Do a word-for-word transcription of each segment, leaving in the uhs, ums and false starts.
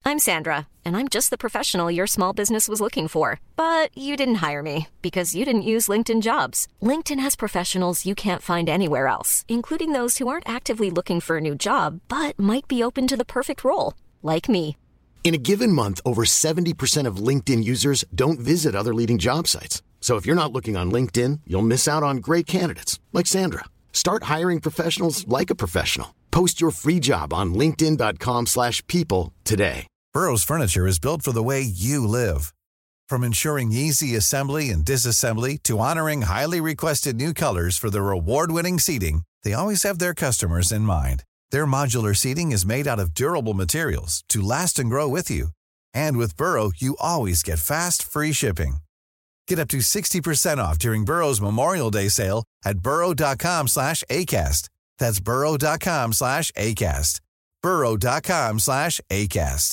I'm Sandra, and I'm just the professional your small business was looking for. But you didn't hire me because you didn't use LinkedIn Jobs. LinkedIn has professionals you can't find anywhere else, including those who aren't actively looking for a new job, but might be open to the perfect role, like me. In a given month, over seventy percent of LinkedIn users don't visit other leading job sites. So if you're not looking on LinkedIn, you'll miss out on great candidates like Sandra. Start hiring professionals like a professional. Post your free job on linkedin dot com slash people today. Burrow's furniture is built for the way you live. From ensuring easy assembly and disassembly to honoring highly requested new colors for their award-winning seating, they always have their customers in mind. Their modular seating is made out of durable materials to last and grow with you. And with Burrow, you always get fast, free shipping. Get up to sixty percent off during Burrow's Memorial Day sale at burrow.com slash ACAST. That's burrow.com slash ACAST. burrow.com slash ACAST.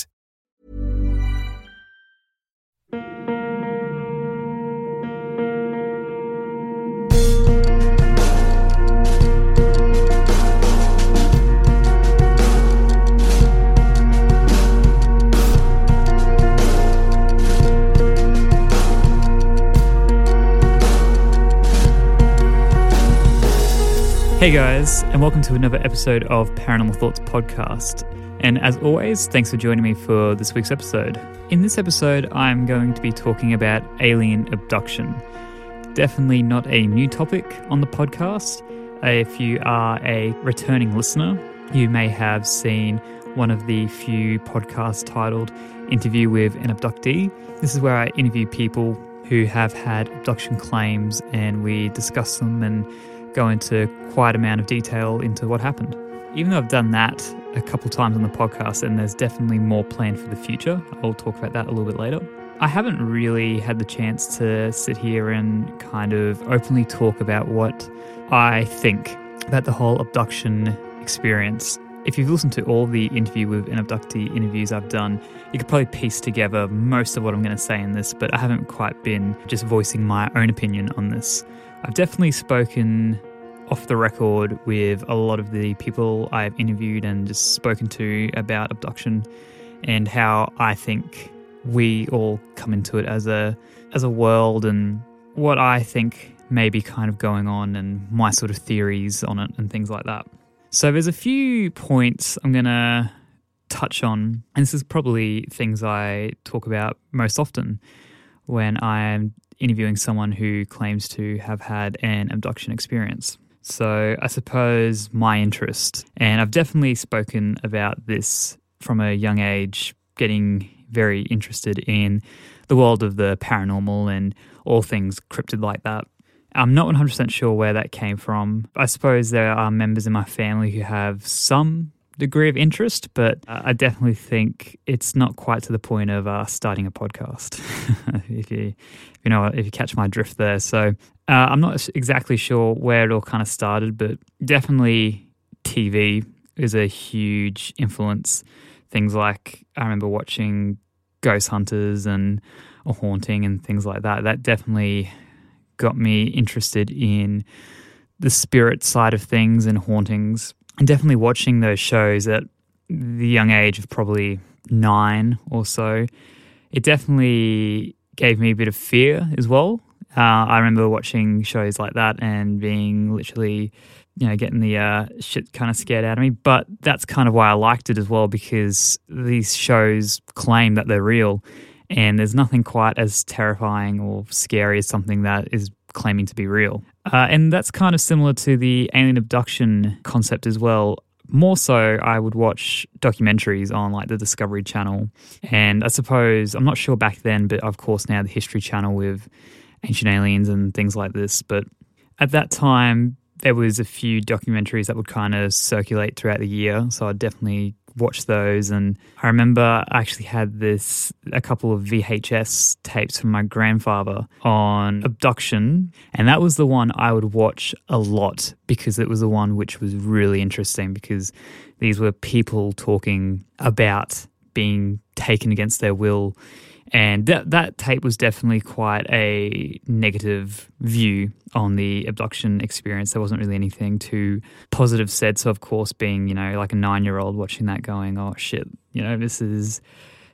Hey guys, and welcome to another episode of Paranormal Thoughts Podcast. And as always, thanks for joining me for this week's episode. In this episode, I'm going to be talking about alien abduction. Definitely not a new topic on the podcast. If you are a returning listener, you may have seen one of the few podcasts titled Interview with an Abductee. This is where I interview people who have had abduction claims and we discuss them and go into quite a amount of detail into what happened. Even though I've done that a couple times on the podcast and there's definitely more planned for the future, I'll talk about that a little bit later, I haven't really had the chance to sit here and kind of openly talk about what I think about the whole abduction experience. If you've listened to all the Interview with an Abductee interviews I've done, you could probably piece together most of what I'm going to say in this, but I haven't quite been just voicing my own opinion on this. I've definitely spoken off the record with a lot of the people I've interviewed and just spoken to about abduction and how I think we all come into it as a as a world and what I think may be kind of going on and my sort of theories on it and things like that. So there's a few points I'm going to touch on, and this is probably things I talk about most often when I'm interviewing someone who claims to have had an abduction experience. So I suppose my interest, and I've definitely spoken about this from a young age, getting very interested in the world of the paranormal and all things cryptid like that. I'm not one hundred percent sure where that came from. I suppose there are members in my family who have some degree of interest, but I definitely think it's not quite to the point of uh, starting a podcast, if you if you know if you catch my drift there. So uh, I'm not exactly sure where it all kind of started, but definitely T V is a huge influence. Things like I remember watching Ghost Hunters and A Haunting and things like that. That definitely got me interested in the spirit side of things and hauntings. And definitely watching those shows at the young age of probably nine or so, it definitely gave me a bit of fear as well. Uh, I remember watching shows like that and being literally, you know, getting the uh, shit kind of scared out of me. But that's kind of why I liked it as well, because these shows claim that they're real and there's nothing quite as terrifying or scary as something that is claiming to be real. Uh, and that's kind of similar to the alien abduction concept as well. More so, I would watch documentaries on like the Discovery Channel. And I suppose, I'm not sure back then, but of course now the History Channel with Ancient Aliens and things like this. But at that time, there was a few documentaries that would kind of circulate throughout the year. So I'd definitely watch those. And I remember I actually had this, a couple of V H S tapes from my grandfather on abduction. And that was the one I would watch a lot because it was the one which was really interesting, because these were people talking about being taken against their will. And that that tape was definitely quite a negative view on the abduction experience. There wasn't really anything too positive said. So, of course, being, you know, like a nine-year-old watching that going, oh, shit, you know, this is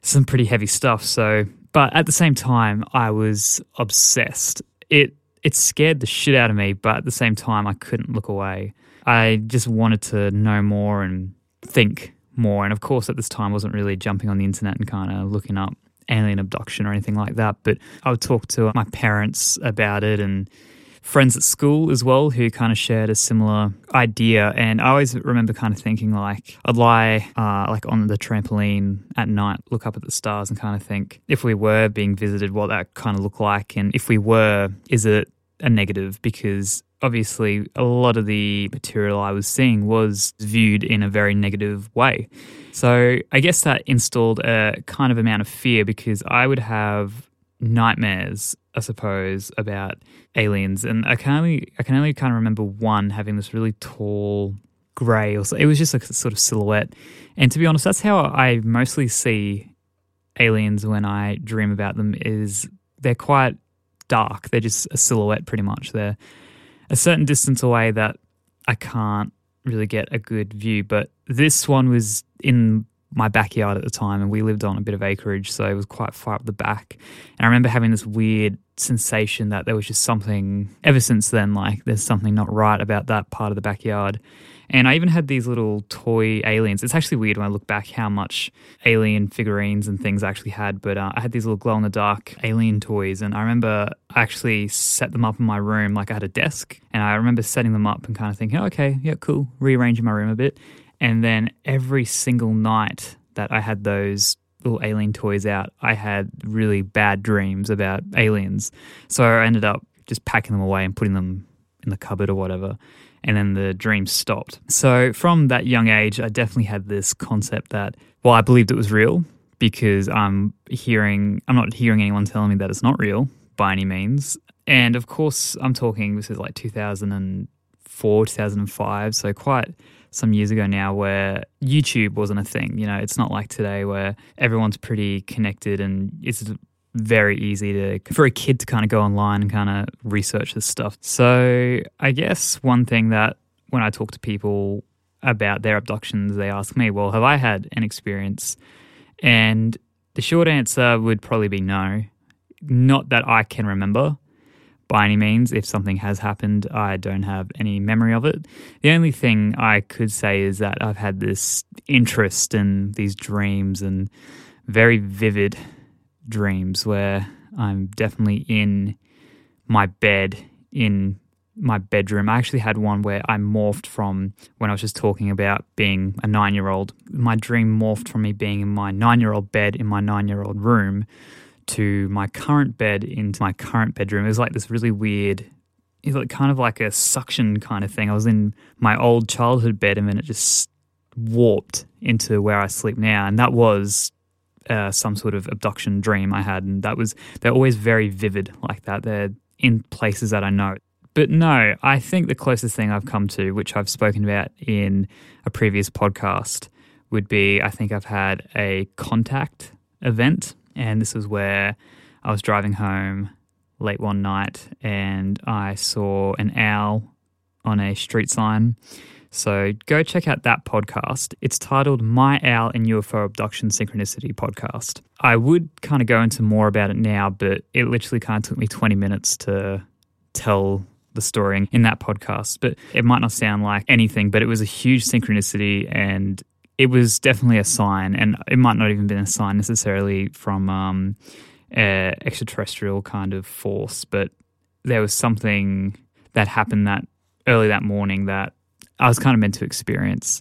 some pretty heavy stuff. So, but at the same time, I was obsessed. It it scared the shit out of me, but at the same time, I couldn't look away. I just wanted to know more and think more. And of course, at this time, I wasn't really jumping on the internet and kind of looking up alien abduction or anything like that. But I would talk to my parents about it and friends at school as well who kind of shared a similar idea. And I always remember kind of thinking like I'd lie uh, like on the trampoline at night, look up at the stars and kind of think if we were being visited, what that kind of looked like. And if we were, is it a negative? Because obviously a lot of the material I was seeing was viewed in a very negative way. So I guess that installed a kind of amount of fear because I would have nightmares, I suppose, about aliens. And I can only I can only kind of remember one having this really tall grey, or so, it was just a sort of silhouette. And to be honest, that's how I mostly see aliens when I dream about them, is they're quite dark. They're just a silhouette pretty much. They're a certain distance away that I can't really get a good view. But this one was in my backyard at the time, and we lived on a bit of acreage, so it was quite far up the back. And I remember having this weird sensation that there was just something, ever since then, like there's something not right about that part of the backyard. And I even had these little toy aliens. It's actually weird when I look back how much alien figurines and things I actually had, but uh, I had these little glow-in-the-dark alien toys, and I remember I actually set them up in my room, like I had a desk, and I remember setting them up and kind of thinking, oh, okay, yeah, cool, rearranging my room a bit. And then every single night that I had those little alien toys out, I had really bad dreams about aliens. So I ended up just packing them away and putting them in the cupboard or whatever. And then the dreams stopped. So from that young age, I definitely had this concept that, well, I believed it was real because I'm hearing, I'm not hearing anyone telling me that it's not real by any means. And of course, I'm talking, this is like two thousand four, two thousand five, so quite some years ago now, where YouTube wasn't a thing. You know, it's not like today where everyone's pretty connected and it's very easy to for a kid to kind of go online and kind of research this stuff. So I guess one thing that when I talk to people about their abductions, they ask me, well, have I had an experience? And the short answer would probably be no. Not that I can remember by any means. If something has happened, I don't have any memory of it. The only thing I could say is that I've had this interest in these dreams, and very vivid dreams where I'm definitely in my bed, in my bedroom. I actually had one where I morphed from, when I was just talking about being a nine-year-old, my dream morphed from me being in my nine-year-old bed in my nine-year-old room to my current bed into my current bedroom. It was like this really weird, it was kind of like a suction kind of thing. I was in my old childhood bed and then it just warped into where I sleep now. And that was uh, some sort of abduction dream I had. And that was, they're always very vivid like that. They're in places that I know. But no, I think the closest thing I've come to, which I've spoken about in a previous podcast, would be, I think I've had a contact event. And this is where I was driving home late one night and I saw an owl on a street sign. So go check out that podcast. It's titled My Owl and U F O Abduction Synchronicity Podcast. I would kind of go into more about it now, but it literally kind of took me twenty minutes to tell the story in that podcast. But it might not sound like anything, but it was a huge synchronicity, and it was definitely a sign, and it might not even been a sign necessarily from um, an extraterrestrial kind of force, but there was something that happened that early that morning that I was kind of meant to experience.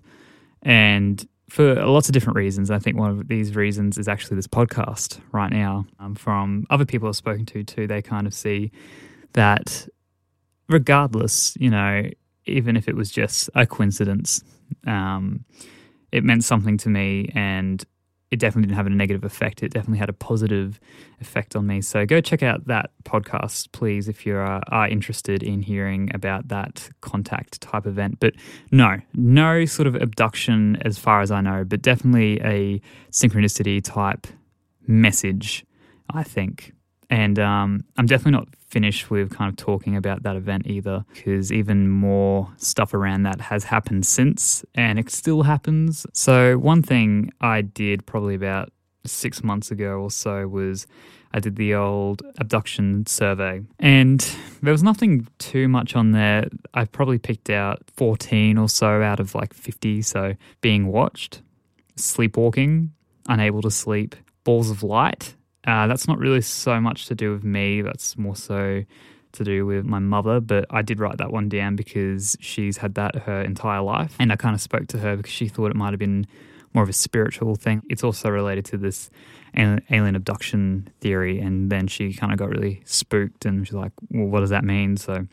And for lots of different reasons, I think one of these reasons is actually this podcast right now. Um, from other people I've spoken to too, they kind of see that regardless, you know, even if it was just a coincidence, um, it meant something to me, and it definitely didn't have a negative effect. It definitely had a positive effect on me. So go check out that podcast, please, if you are, are interested in hearing about that contact type event. But no, no sort of abduction as far as I know, but definitely a synchronicity type message, I think. And um, I'm definitely not finished with kind of talking about that event either, because even more stuff around that has happened since, and it still happens. So one thing I did probably about six months ago or so was I did the old abduction survey, and there was nothing too much on there. I probably picked out fourteen or so out of like fifty. So being watched, sleepwalking, unable to sleep, balls of light. Uh, that's not really so much to do with me. That's more so to do with my mother, but I did write that one down because she's had that her entire life, and I kind of spoke to her because she thought it might have been more of a spiritual thing. It's also related to this alien abduction theory, and then she kind of got really spooked and she's like, well, what does that mean? So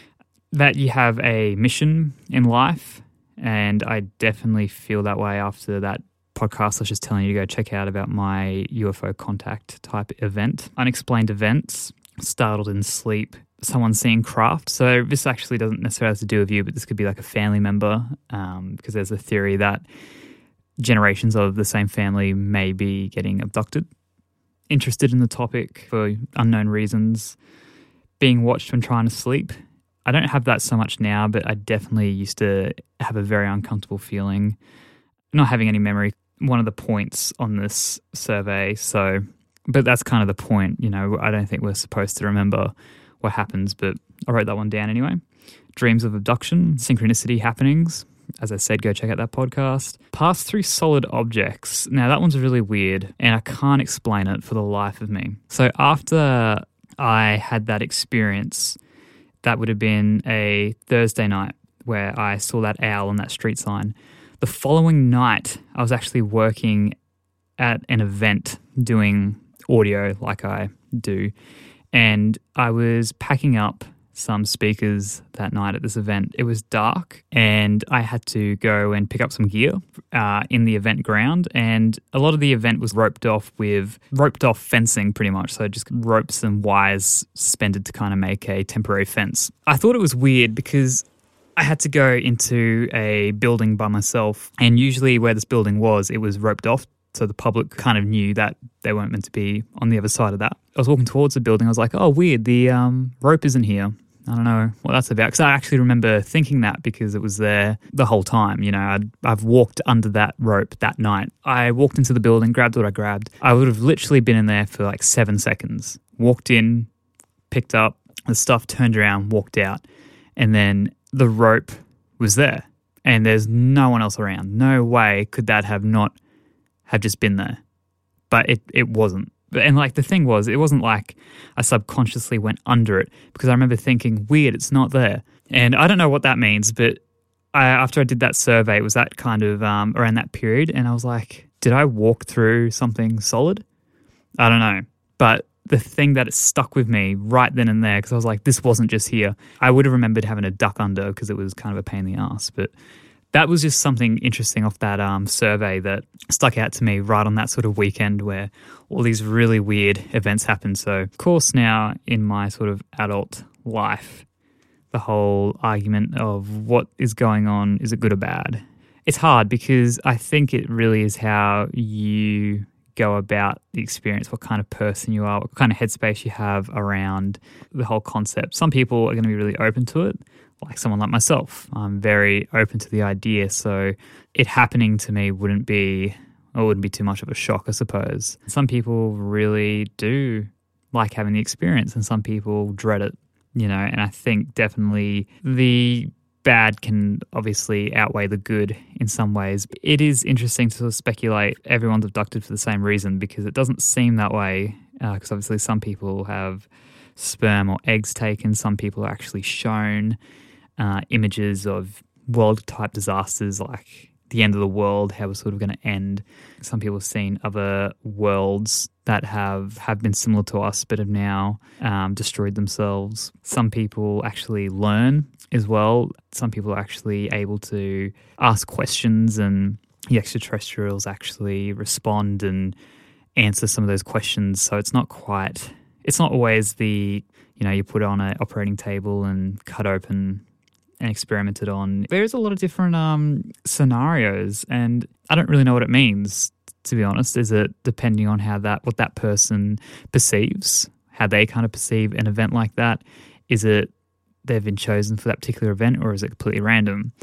that you have a mission in life, and I definitely feel that way after that podcast I was just telling you to go check out about my U F O contact type event. Unexplained events, startled in sleep, someone seeing craft. So this actually doesn't necessarily have to do with you, but this could be like a family member, um, because there's a theory that generations of the same family may be getting abducted. Interested in the topic for unknown reasons. Being watched when trying to sleep. I don't have that so much now, but I definitely used to have a very uncomfortable feeling. Not having any memory, one of the points on this survey. So, but that's kind of the point. You know, I don't think we're supposed to remember what happens, but I wrote that one down anyway. Dreams of abduction, synchronicity happenings. As I said, go check out that podcast. Pass through solid objects. Now, that one's really weird, and I can't explain it for the life of me. So after I had that experience, that would have been a Thursday night where I saw that owl on that street sign. The following night, I was actually working at an event doing audio like I do, and I was packing up some speakers that night at this event. It was dark, and I had to go and pick up some gear uh, in the event ground, and a lot of the event was roped off with roped off fencing pretty much, so just ropes and wires suspended to kind of make a temporary fence. I thought it was weird because I had to go into a building by myself, and usually where this building was, it was roped off, so the public kind of knew that they weren't meant to be on the other side of that. I was walking towards the building. I was like, oh, weird, the um, rope isn't here. I don't know what that's about. Because I actually remember thinking that because it was there the whole time. You know, I'd, I've walked under that rope that night. I walked into the building, grabbed what I grabbed. I would have literally been in there for like seven seconds. Walked in, picked up the stuff, turned around, walked out. And then the rope was there. And there's no one else around. No way could that have not have just been there. But it, it wasn't. And like the thing was, it wasn't like I subconsciously went under it, because I remember thinking, weird, it's not there. And I don't know what that means, but I, after I did that survey, it was that kind of um, around that period. And I was like, did I walk through something solid? I don't know. But the thing that it stuck with me right then and there, because I was like, this wasn't just here. I would have remembered having a duck under because it was kind of a pain in the ass. But that was just something interesting off that um, survey that stuck out to me right on that sort of weekend where all these really weird events happened. So, of course, now in my sort of adult life, the whole argument of what is going on, is it good or bad? It's hard because I think it really is how you go about the experience, what kind of person you are, what kind of headspace you have around the whole concept. Some people are going to be really open to it, like someone like myself. I'm very open to the idea, so it happening to me wouldn't be, or wouldn't be too much of a shock, I suppose. Some people really do like having the experience, and some people dread it, you know, and I think definitely the bad can obviously outweigh the good in some ways. It is interesting to sort of speculate everyone's abducted for the same reason, because it doesn't seem that way, because uh, obviously some people have sperm or eggs taken, some people are actually shown Uh, images of world-type disasters like the end of the world, how it's sort of going to end. Some people have seen other worlds that have, have been similar to us but have now um, destroyed themselves. Some people actually learn as well. Some people are actually able to ask questions, and the extraterrestrials actually respond and answer some of those questions. So it's not quite, it's not always the, you know, you put it on an operating table and cut open and experimented on. There's a lot of different um, scenarios, and I don't really know what it means, to be honest. Is it depending on how that, what that person perceives, how they kind of perceive an event like that? Is it they've been chosen for that particular event, or is it completely random?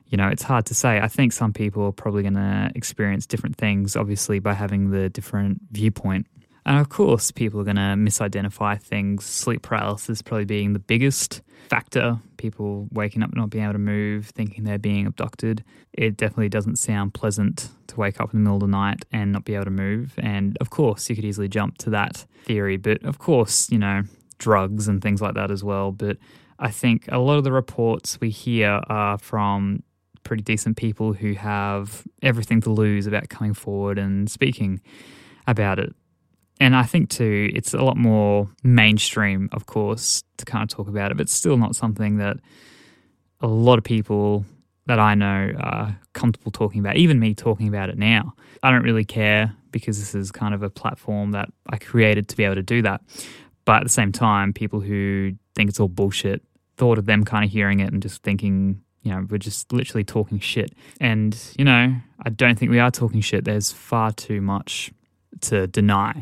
you know, it's hard to say. I think some people are probably going to experience different things, obviously, by having the different viewpoint. And of course, people are going to misidentify things, sleep paralysis probably being the biggest factor, people waking up not being able to move, thinking they're being abducted. It definitely doesn't sound pleasant to wake up in the middle of the night and not be able to move. And of course, you could easily jump to that theory. But of course, you know, drugs and things like that as well. But I think a lot of the reports we hear are from pretty decent people who have everything to lose about coming forward and speaking about it. And I think too, it's a lot more mainstream, of course, to kind of talk about it, but it's still not something that a lot of people that I know are comfortable talking about, even me talking about it now. I don't really care because this is kind of a platform that I created to be able to do that. But at the same time, people who think it's all bullshit, thought of them kind of hearing it and just thinking, you know, we're just literally talking shit. And, you know, I don't think we are talking shit. There's far too much to deny.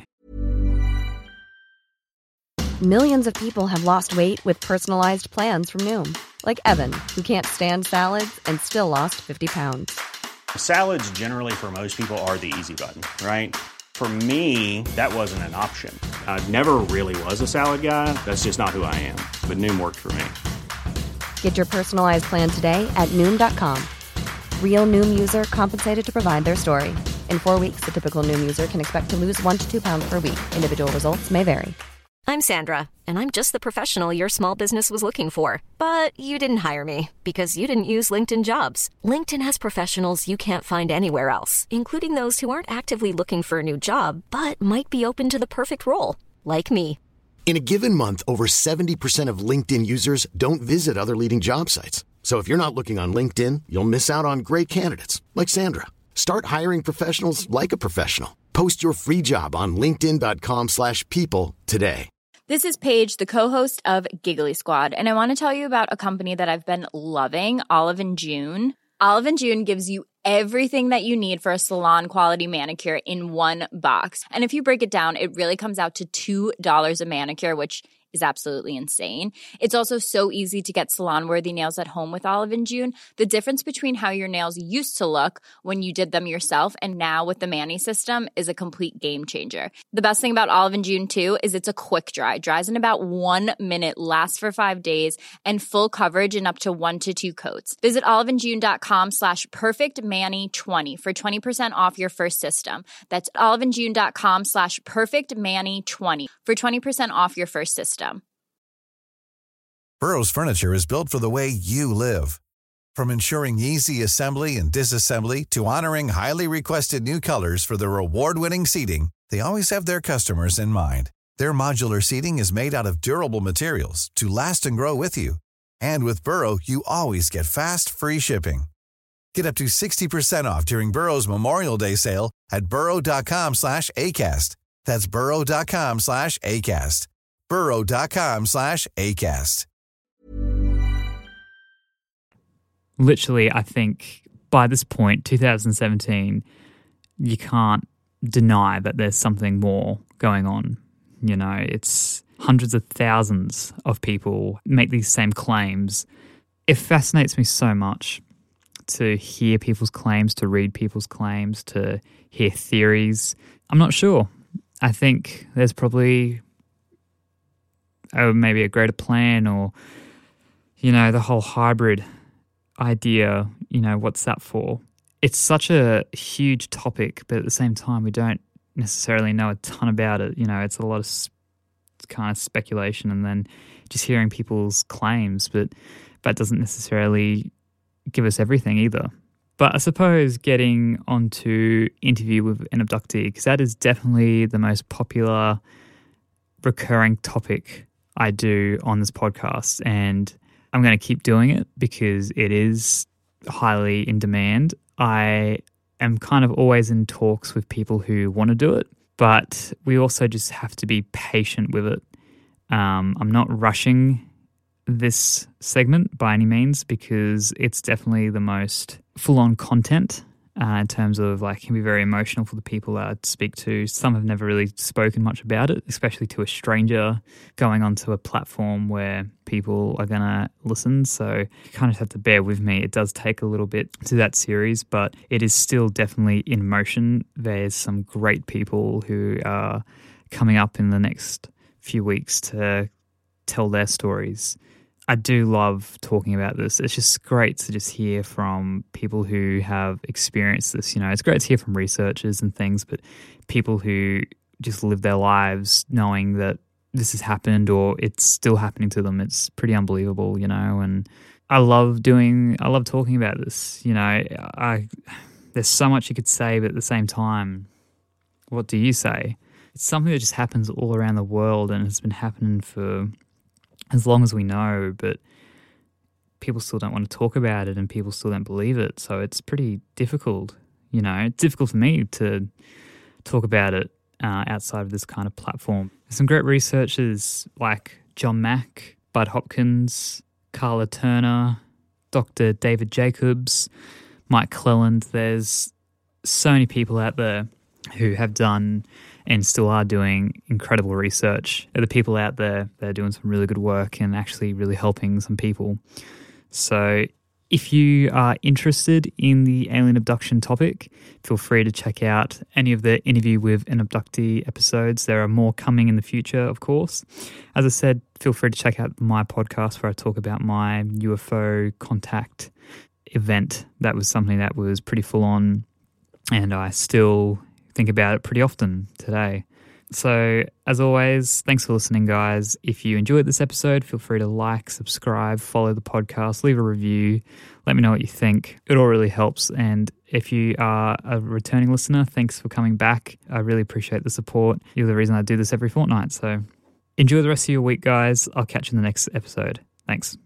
Millions of people have lost weight with personalized plans from Noom. Like Evan, who can't stand salads and still lost fifty pounds. Salads generally for most people are the easy button, right? For me, that wasn't an option. I never really was a salad guy. That's just not who I am. But Noom worked for me. Get your personalized plan today at Noom dot com. Real Noom user compensated to provide their story. In four weeks, the typical Noom user can expect to lose one to two pounds per week. Individual results may vary. I'm Sandra, and I'm just the professional your small business was looking for. But you didn't hire me because you didn't use LinkedIn Jobs. LinkedIn has professionals you can't find anywhere else, including those who aren't actively looking for a new job, but might be open to the perfect role, like me. In a given month, over seventy percent of LinkedIn users don't visit other leading job sites. So if you're not looking on LinkedIn, you'll miss out on great candidates like Sandra. Start hiring professionals like a professional. Post your free job on linkedin dot com slash people today. This is Paige, the co-host of Giggly Squad, and I want to tell you about a company that I've been loving, Olive and June. Olive and June gives you everything that you need for a salon-quality manicure in one box. And if you break it down, it really comes out to two dollars a manicure, which is absolutely insane. It's also so easy to get salon-worthy nails at home with Olive and June. The difference between how your nails used to look when you did them yourself and now with the Mani system is a complete game changer. The best thing about Olive and June, too, is it's a quick dry. Dries in about one minute, lasts for five days, and full coverage in up to one to two coats. Visit oliveandjune.com slash perfectmani20 for twenty percent off your first system. That's oliveandjune.com slash perfectmani20 for twenty percent off your first system. Burrow's furniture is built for the way you live. From ensuring easy assembly and disassembly to honoring highly requested new colors for their award-winning seating, they always have their customers in mind. Their modular seating is made out of durable materials to last and grow with you. And with Burrow, you always get fast, free shipping. Get up to sixty percent off during Burrow's Memorial Day sale at burrow.com slash ACAST. That's burrow.com slash ACAST. burrow.com slash ACAST. Literally, I think by this point, two thousand seventeen, you can't deny that there's something more going on. You know, it's hundreds of thousands of people make these same claims. It fascinates me so much to hear people's claims, to read people's claims, to hear theories. I'm not sure. I think there's probably oh, maybe a greater plan or, you know, the whole hybrid idea, you know, what's that for? It's such a huge topic, but at the same time, we don't necessarily know a ton about it. You know, it's a lot of sp- kind of speculation and then just hearing people's claims, but that doesn't necessarily give us everything either. But I suppose getting onto interview with an abductee, because that is definitely the most popular recurring topic I do on this podcast, and I'm going to keep doing it because it is highly in demand. I am kind of always in talks with people who want to do it, but we also just have to be patient with it. Um, I'm not rushing this segment by any means because it's definitely the most full-on content uh, in terms of like it can be very emotional for the people I speak to. Some have never really spoken much about it, especially to a stranger going onto a platform where people are going to listen. So you kind of have to bear with me. It does take a little bit to that series, but it is still definitely in motion. There's some great people who are coming up in the next few weeks to tell their stories. I do love talking about this. It's just great to just hear from people who have experienced this. You know, it's great to hear from researchers and things, but people who just live their lives knowing that this has happened or it's still happening to them. It's pretty unbelievable, you know, and I love doing, I love talking about this. You know, I there's so much you could say, but at the same time, what do you say? It's something that just happens all around the world and has been happening for as long as we know, but people still don't want to talk about it and people still don't believe it. So it's pretty difficult, you know. It's difficult for me to talk about it uh, outside of this kind of platform. There's some great researchers like John Mack, Bud Hopkins, Carla Turner, Doctor David Jacobs, Mike Cleland. There's so many people out there who have done and still are doing incredible research. There are the people out there that are doing some really good work and actually really helping some people. So if you are interested in the alien abduction topic, feel free to check out any of the Interview with an Abductee episodes. There are more coming in the future, of course. As I said, feel free to check out my podcast where I talk about my U F O contact event. That was something that was pretty full on, and I still think about it pretty often today. So as always, thanks for listening, guys. If you enjoyed this episode, feel free to like, subscribe, follow the podcast, leave a review. Let me know what you think. It all really helps. And if you are a returning listener, thanks for coming back. I really appreciate the support. You're the reason I do this every fortnight. So enjoy the rest of your week, guys. I'll catch you in the next episode. Thanks.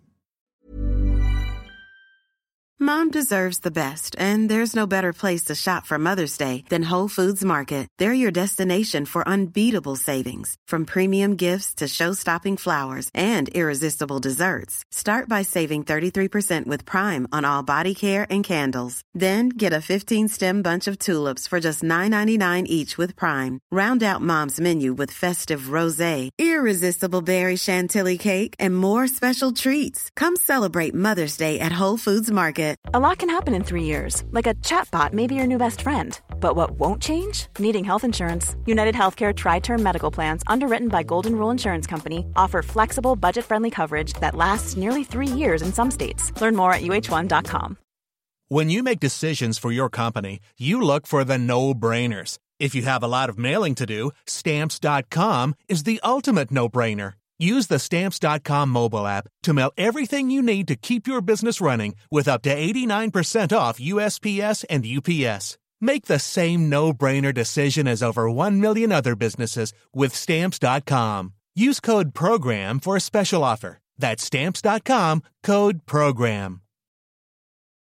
Mom deserves the best, and there's no better place to shop for Mother's Day than Whole Foods Market. They're your destination for unbeatable savings, from premium gifts to show-stopping flowers and irresistible desserts. Start by saving thirty-three percent with Prime on all body care and candles. Then get a fifteen-stem bunch of tulips for just nine ninety-nine each with Prime. Round out Mom's menu with festive rosé, irresistible berry chantilly cake, and more special treats. Come celebrate Mother's Day at Whole Foods Market. A lot can happen in three years, like a chatbot may be your new best friend. But what won't change? Needing health insurance. United Healthcare Tri-Term Medical Plans, underwritten by Golden Rule Insurance Company, offer flexible, budget-friendly coverage that lasts nearly three years in some states. Learn more at U H one dot com. When you make decisions for your company, you look for the no-brainers. If you have a lot of mailing to do, Stamps dot com is the ultimate no-brainer. Use the Stamps dot com mobile app to mail everything you need to keep your business running with up to eighty-nine percent off U S P S and U P S. Make the same no-brainer decision as over one million other businesses with Stamps dot com. Use code PROGRAM for a special offer. That's Stamps dot com, code PROGRAM.